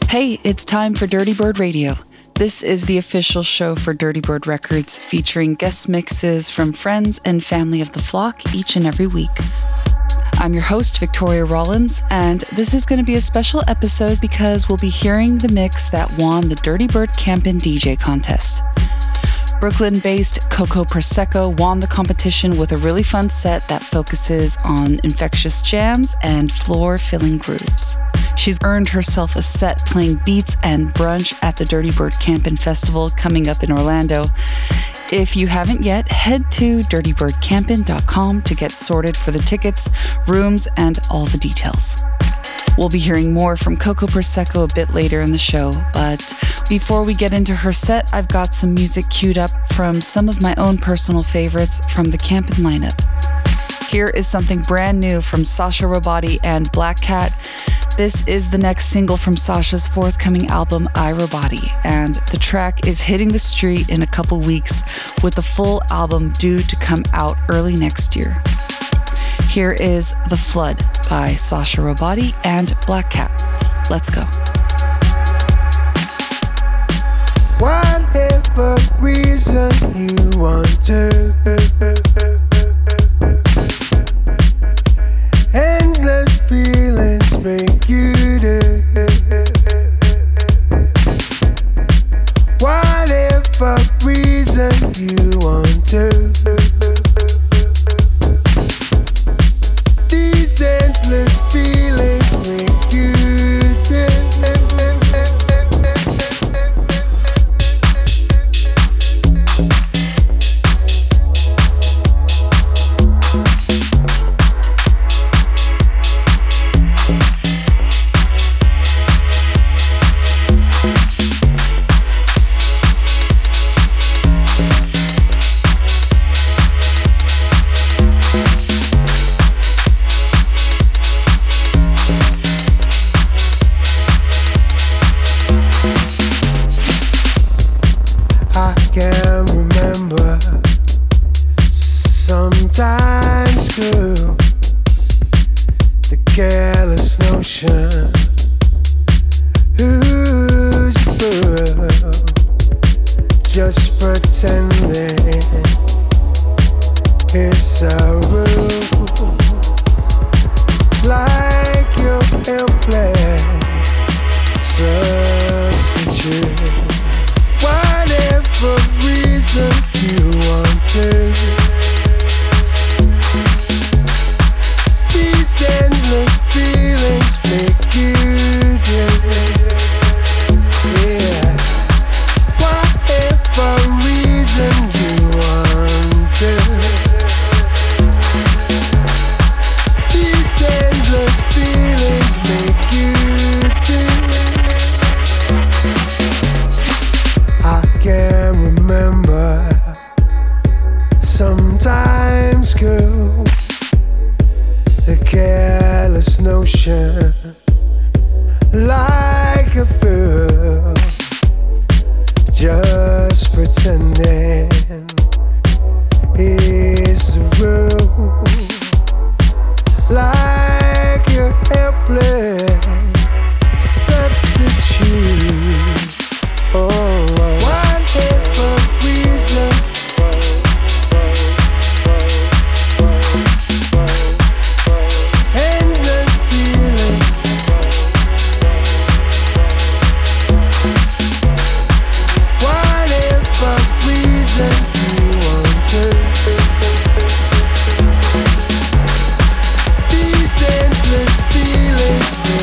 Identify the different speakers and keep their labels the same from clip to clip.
Speaker 1: Hey, it's time for Dirty Bird Radio. This is the official show for Dirty Bird Records, featuring guest mixes from friends and family of the flock each and every week. I'm your host, Victoria Rollins, and this is going to be a special episode because we'll be hearing the mix that won the Dirty Bird Campin' DJ contest. Brooklyn-based Coco Prosecco won the competition with a really fun set that focuses on infectious jams and floor-filling grooves. She's earned herself a set playing beats and brunch at the Dirty Bird Campin' Festival coming up in Orlando. If you haven't yet, head to dirtybirdcampin.com to get sorted for the tickets, rooms, and all the details. We'll be hearing more from Coco Prosecco a bit later in the show, but before we get into her set, I've got some music queued up from some of my own personal favorites from the Campin' lineup. Here is something brand new from Sasha Robati and Black Cat. This is the next single from Sasha's forthcoming album, I, Robati, and the track is hitting the street in a couple weeks with the full album due to come out early next year. Here is The Flood by Sasha Robati and Black Cat. Let's go.
Speaker 2: Whatever reason you want to, endless feelings make you do. Whatever reason you want to, these endless feelings make you do. Sometimes, girl, the careless notion, who's a fool, just pretending it's a rule, like you're helpless substitute. Whatever reason you want to, endless feelings make you do. Yeah. Whatever reason you want to, these endless feelings make you do. I can remember sometimes, girl, the careless notion, like a fool, just pretending it's a rule, like you're helpless substitute. Oh, whatever reason. These endless feelings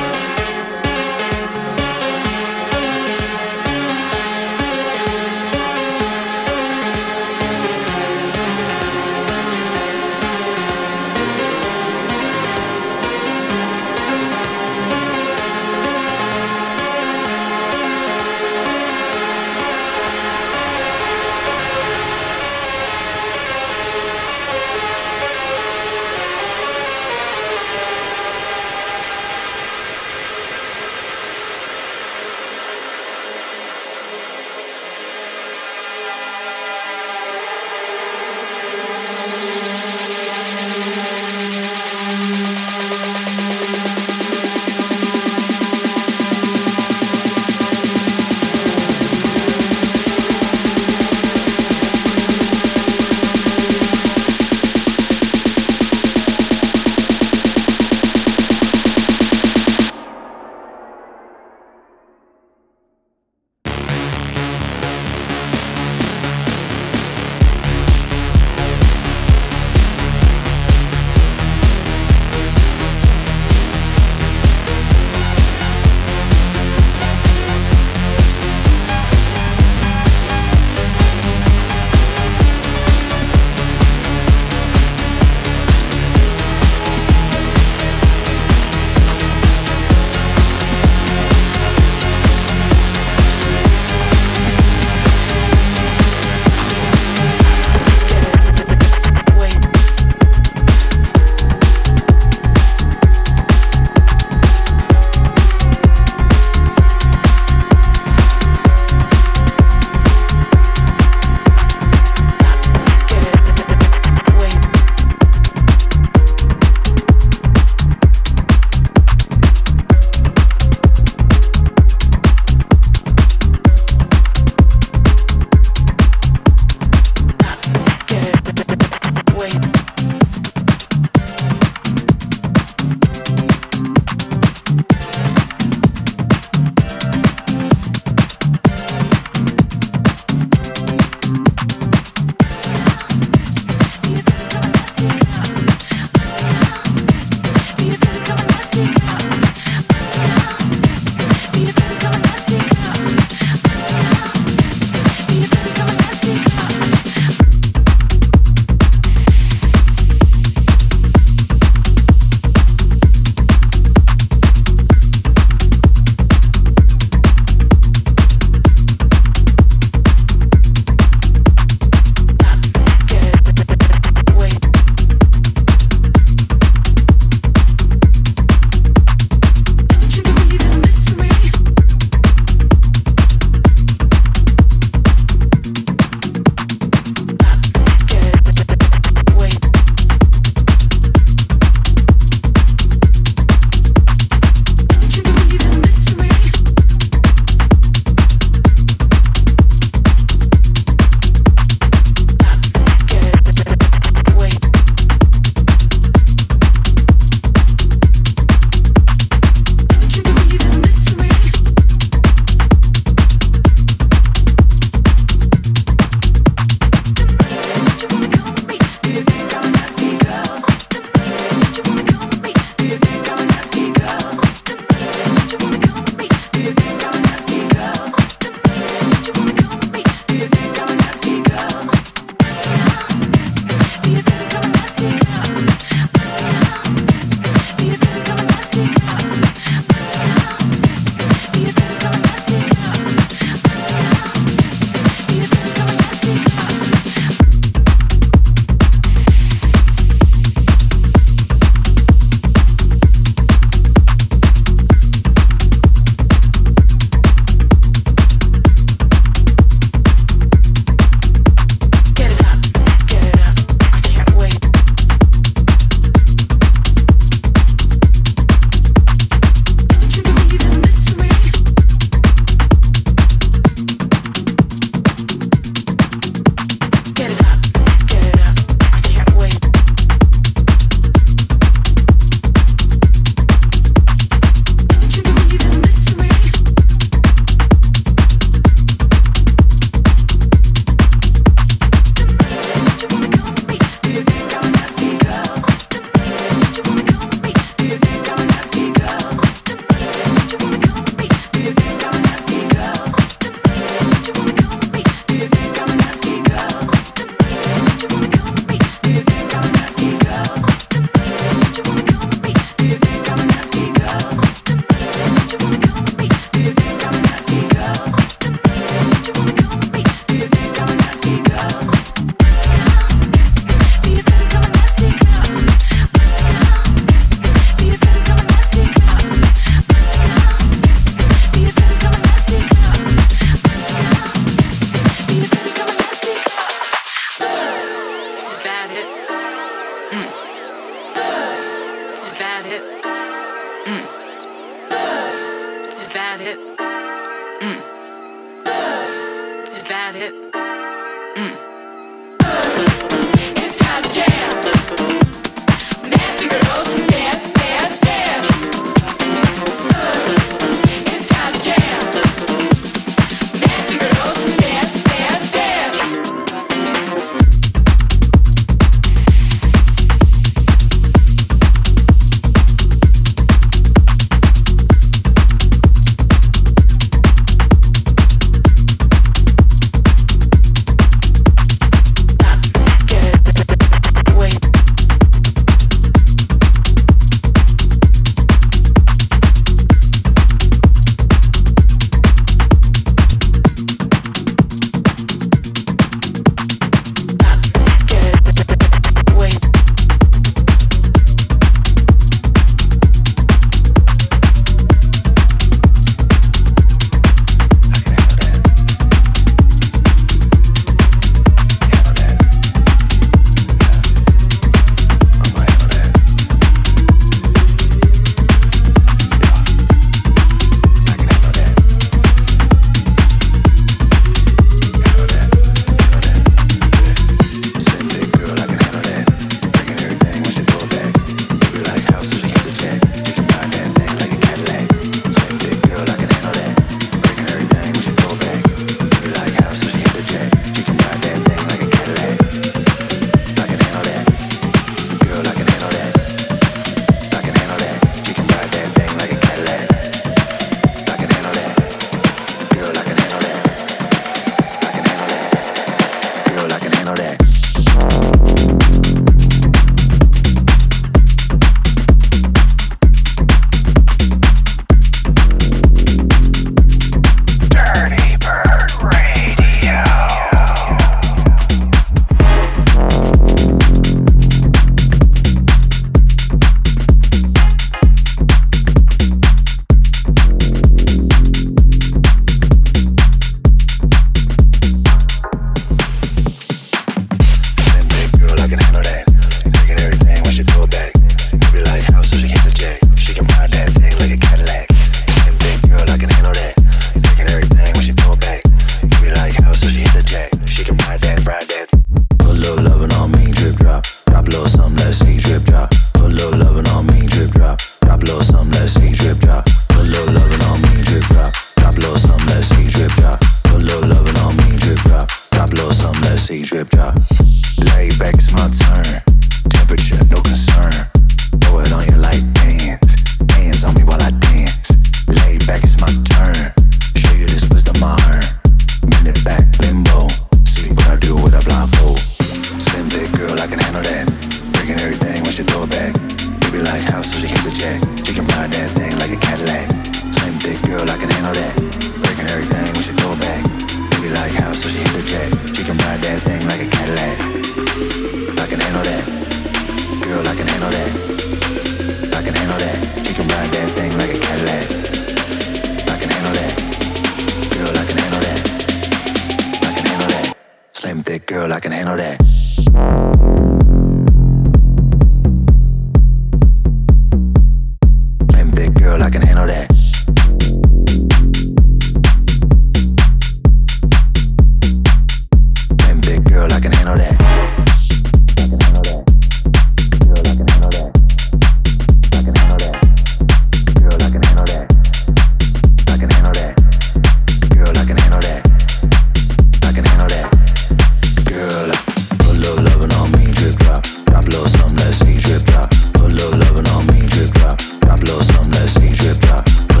Speaker 3: Drip drop.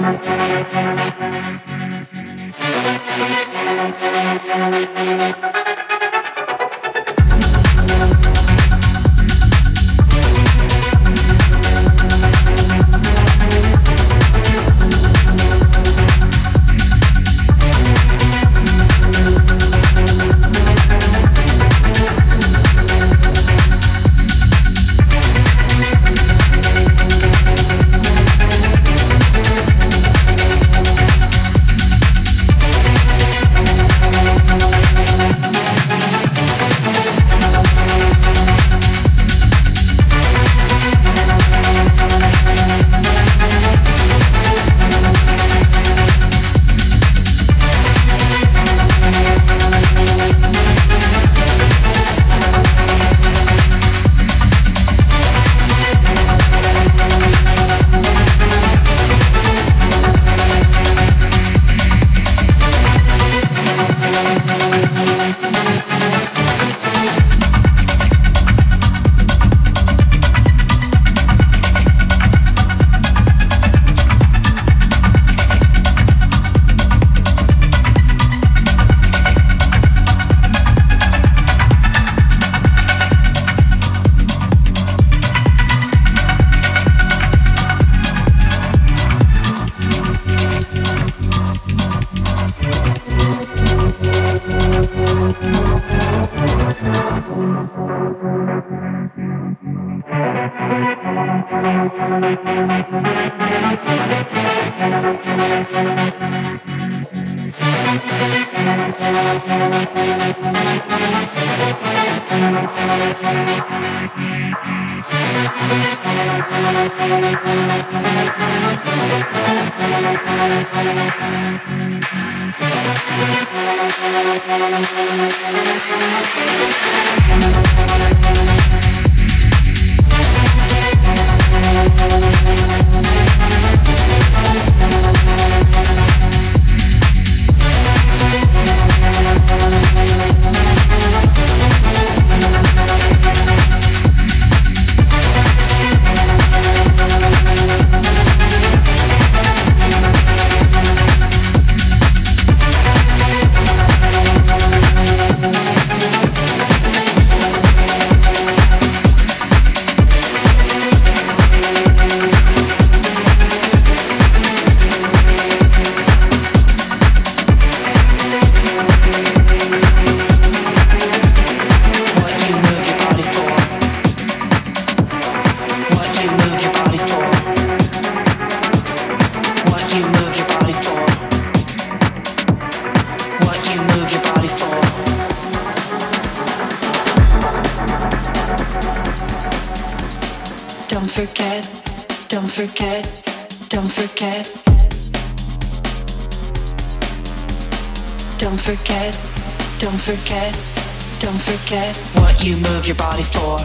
Speaker 3: Don't forget what you move your body for.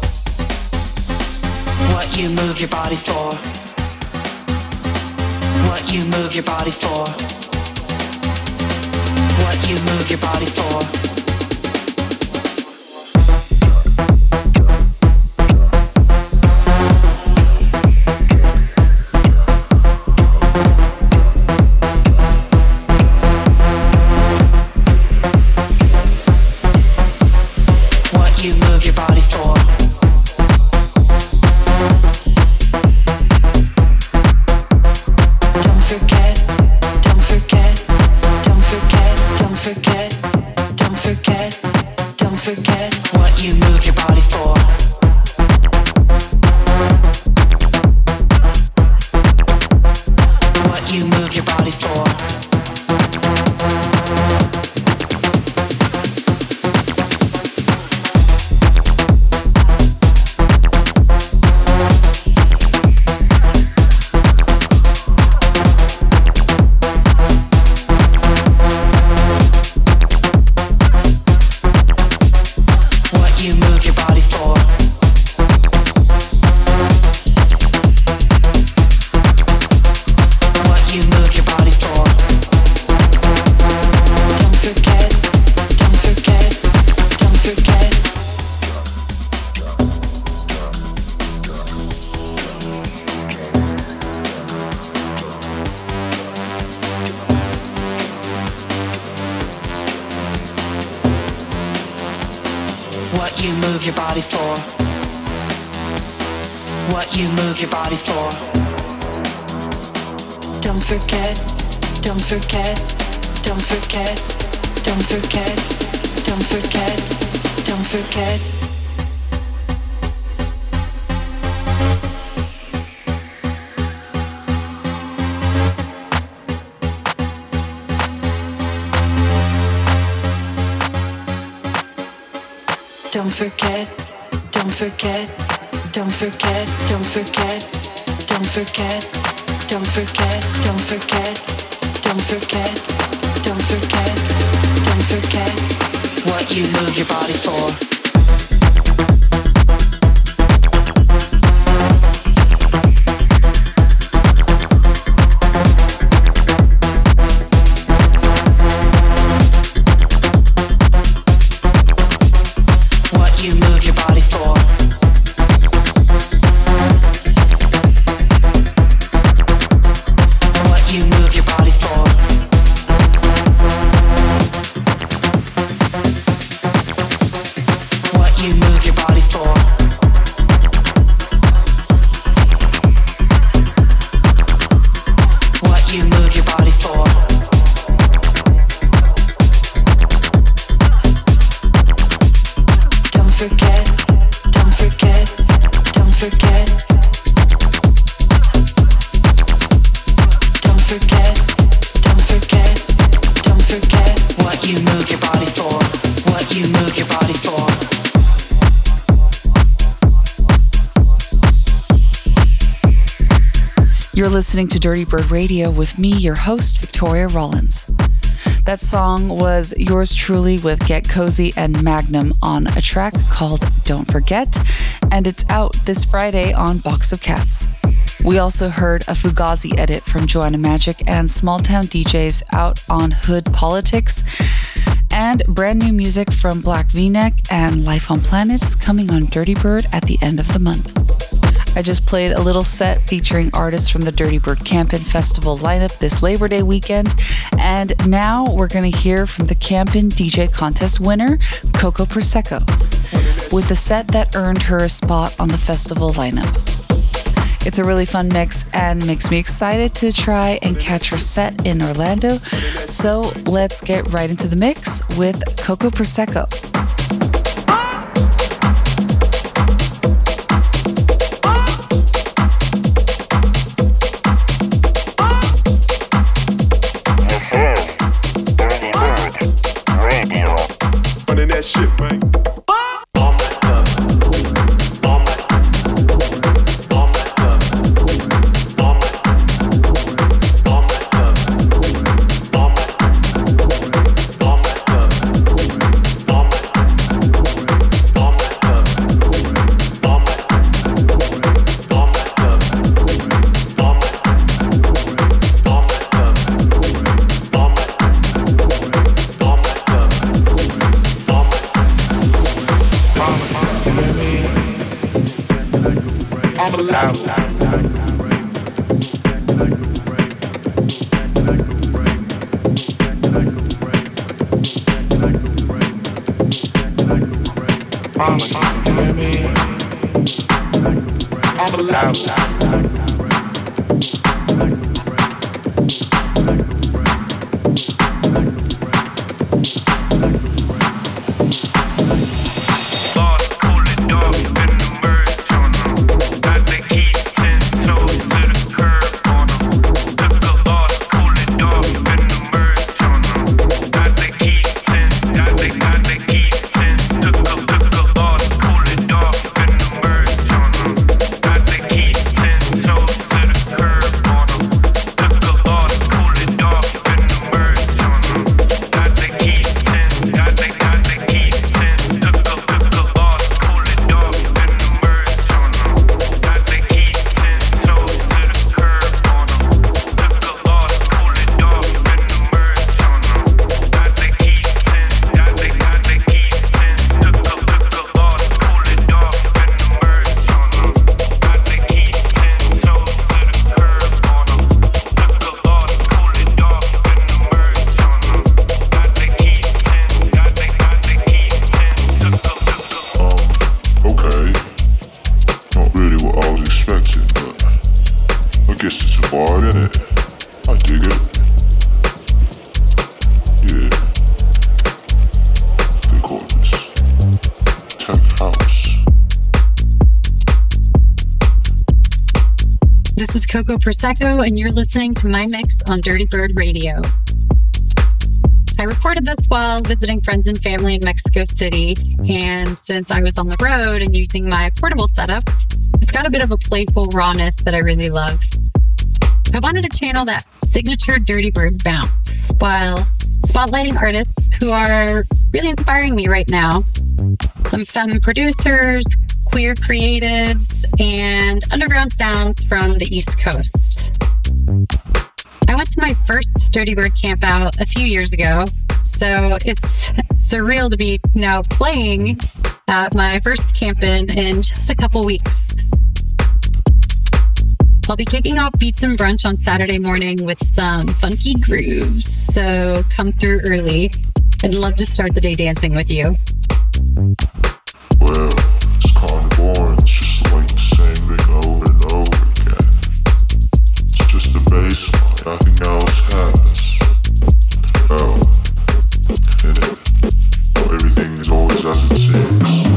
Speaker 3: What you move your body for. What you move your body for. What you move your body for. Don't forget you move your body for. What you move your body for. Don't forget, don't forget, don't forget, don't forget, don't forget, don't forget. Don't forget, don't forget, don't forget, don't forget, don't forget, don't forget, don't forget, don't forget, don't forget, don't forget what you move your body for. You're listening to Dirty Bird Radio with me, your host, Victoria Rollins. That song was yours truly with Get Cozy and Magnum on a track called Don't Forget, and it's out this Friday on Box of Cats. We also heard a Fugazi edit from Joanna Magic and Small Town DJs out on Hood Politics, and brand new music from Black V-Neck and Life on Planets coming on Dirty Bird at the end of the month. I just played a little set featuring artists from the Dirty Bird Campin' Festival lineup this Labor Day weekend, and now we're going to hear from the Campin' DJ Contest winner, Coco Prosecco, with the set that earned her a spot on the festival lineup. It's a really fun mix and makes me excited to try and catch her set in Orlando, so let's get right into the mix with Coco Prosecco.
Speaker 4: That shit, man.
Speaker 5: So is Coco Prosecco, and you're listening to my mix on Dirty Bird Radio. I recorded this while visiting friends and family in Mexico City, and since I was on the road and using my portable setup, it's got a bit of a playful rawness that I really love. I wanted to channel that signature Dirty Bird bounce while spotlighting artists who are really inspiring me right now. Some femme producers, queer creatives, and underground sounds from the East Coast. I went to my first Dirty Bird camp out a few years ago, so it's surreal to be now playing at my first camp in just a couple weeks. I'll be kicking off Beats and Brunch on Saturday morning with some funky grooves, so come through early. I'd love to start the day dancing with you.
Speaker 2: Well, it's kind of boring, it's just like the same thing over and over again. It's just the baseline, nothing else has. Oh, in it, everything is always as it seems.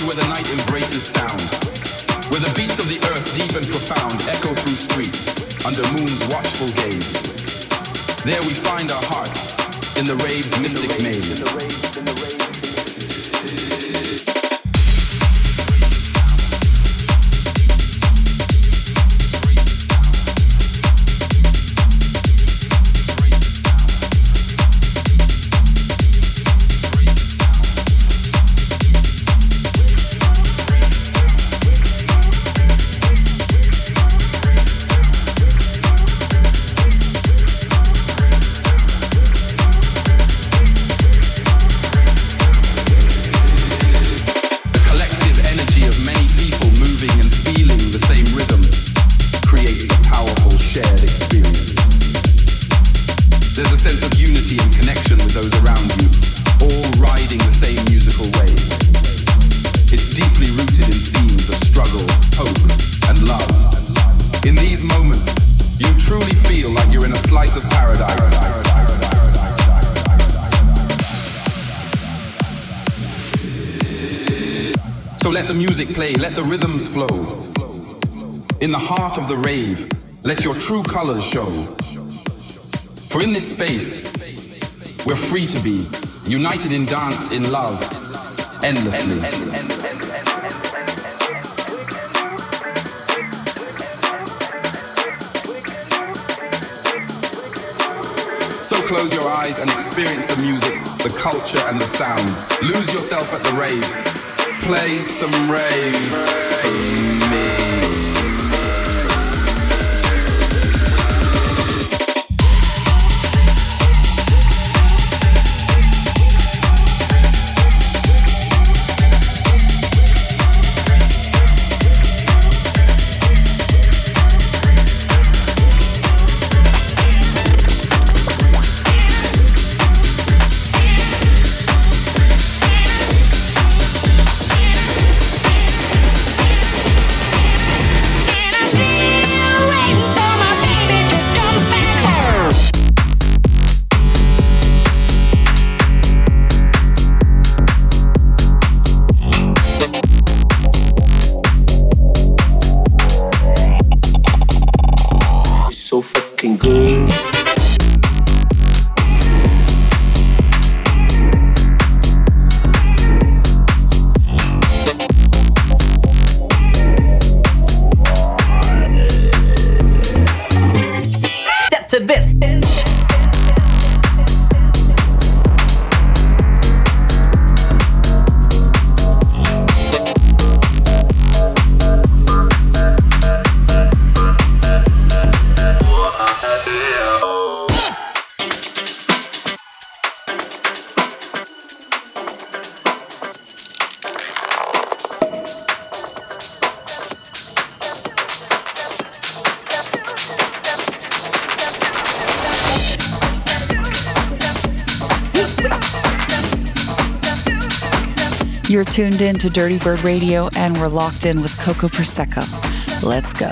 Speaker 6: where the night embraces sound, where the beats of the earth deep and profound echo through streets under moon's watchful gaze. There we find our hearts in the rave's mystic maze. Play, let the rhythms flow. In the heart of the rave, let your true colors show. For in this space, we're free to be united in dance, in love, endlessly. So close your eyes and experience the music, the culture and the sounds. Lose yourself at the rave. Play some rave for me.
Speaker 3: You're tuned in to Dirty Bird Radio, and we're locked in with Coco Prosecco. Let's go.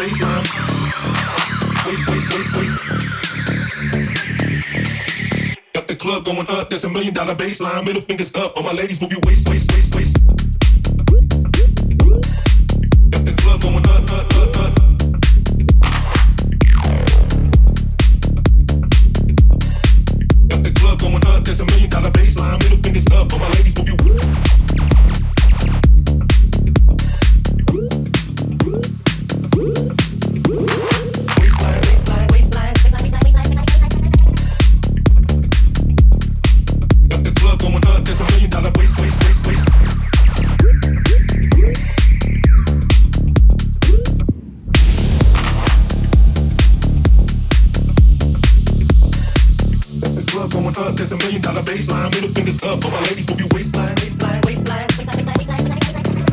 Speaker 7: baseline. Waist, waist, waist, waist. Got the club going up, there's $1 million baseline. Middle fingers up, all my ladies move your waist, waist, waist, waist. Got the club going up, up, up, up. Got the club going up, there's $1 million baseline. Middle fingers up, all my ladies move your waistline, waistline, waistline, waistline. Got the club going up, there's $1 million waist, waist, waist, waist. Going up, there's $1 million baseline. Middle fingers up, all my ladies move your waistline, waistline, waistline, waistline, waistline, waistline, waistline.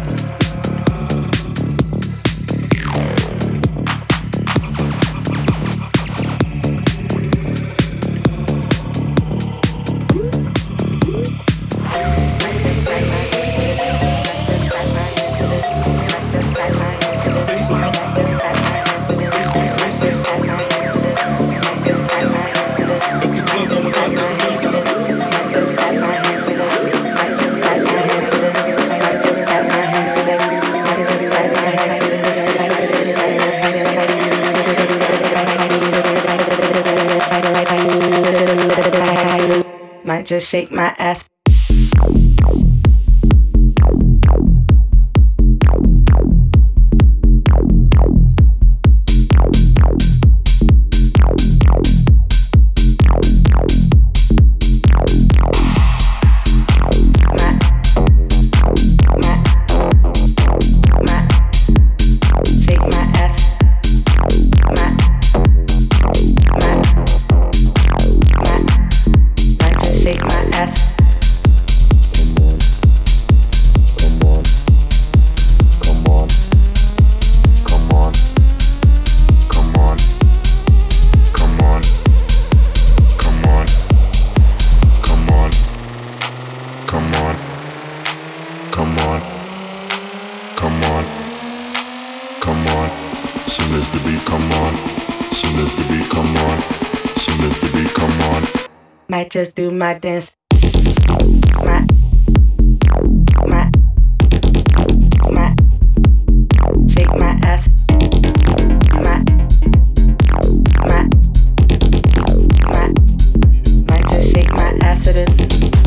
Speaker 8: Might just shake my ass. Might just do my dance. Shake my ass. Might just shake my ass to this.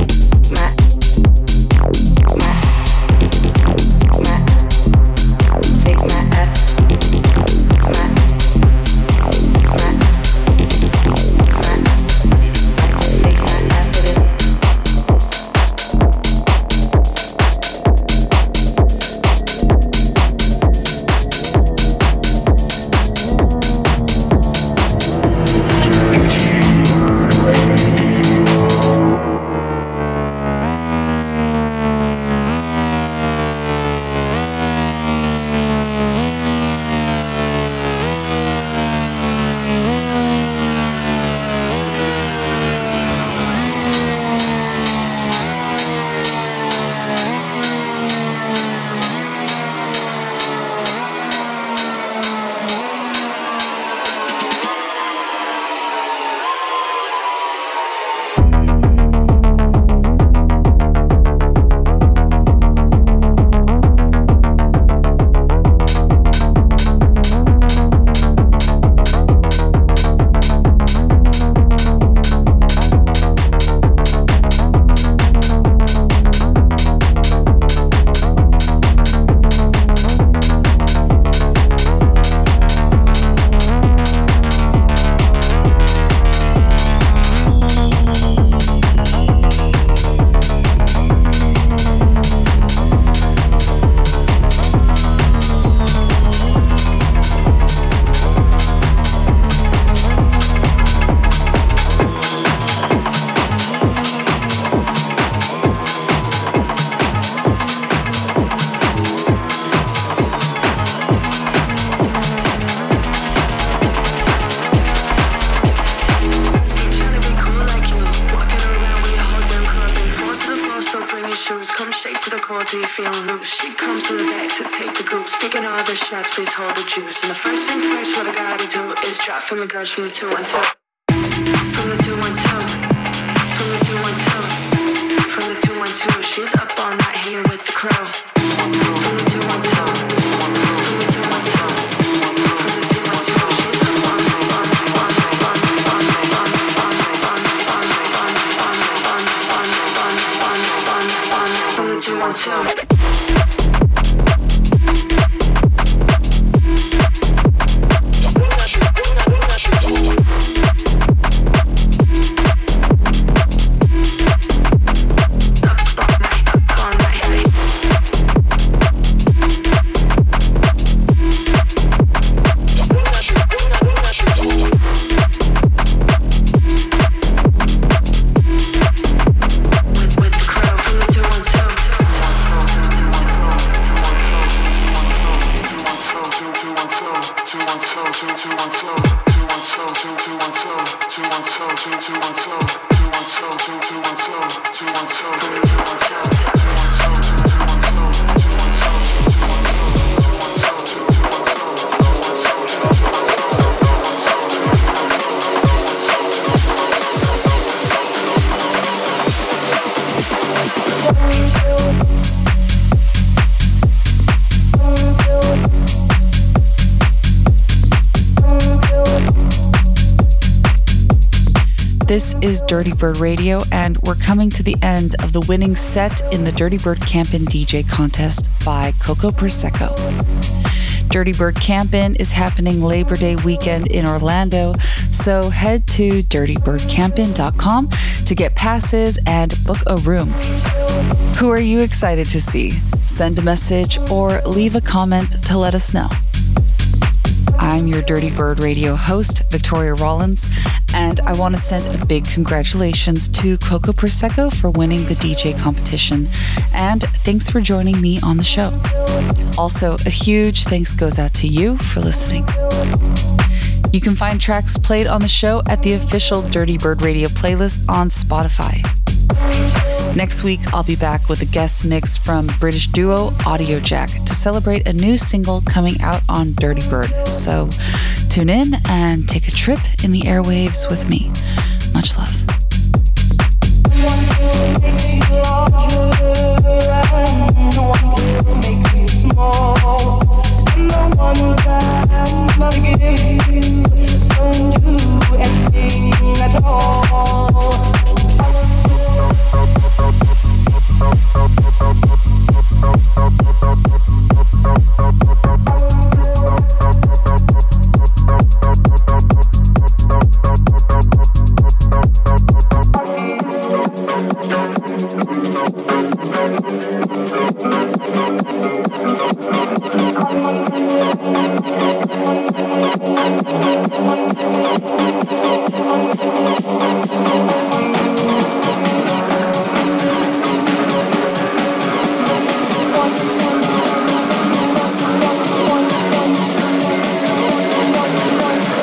Speaker 8: Shake my ass. Shake my ass to this.
Speaker 9: till you're feeling loose. She comes to the back to take the goose. Taking all the shots, please hold the juice. And the first thing first, what I gotta do is drop from the girls from the 212. From the 212. From the 212. From the 212. She's up all night hanging with the crow. From the 212. From the 212. From the 212. She's up all night. From the 212.
Speaker 1: This is Dirty Bird Radio, and we're coming to the end of the winning set in the Dirty Bird Campin' DJ contest by Coco Prosecco. Dirty Bird Campin' is happening Labor Day weekend in Orlando, so head to dirtybirdcampin.com to get passes and book a room. Who are you excited to see? Send a message or leave a comment to let us know. I'm your Dirty Bird Radio host, Victoria Rollins, and I want to send a big congratulations to Coco Prosecco for winning the DJ competition, and thanks for joining me on the show. Also, a huge thanks goes out to you for listening. You can find tracks played on the show at the official Dirty Bird Radio playlist on Spotify. Next week, I'll be back with a guest mix from British duo Audiojack to celebrate a new single coming out on Dirty Bird. So tune in and take a trip in the airwaves with me. Much love.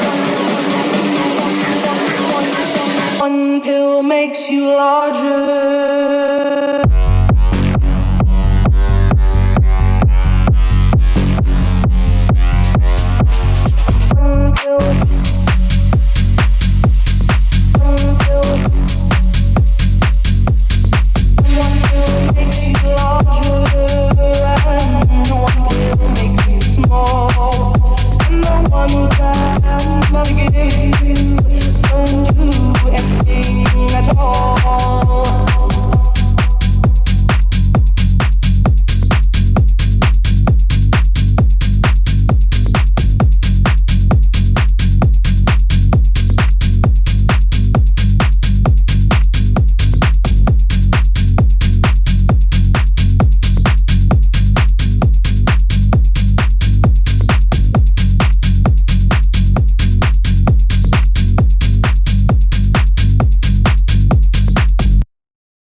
Speaker 10: One pill makes you larger.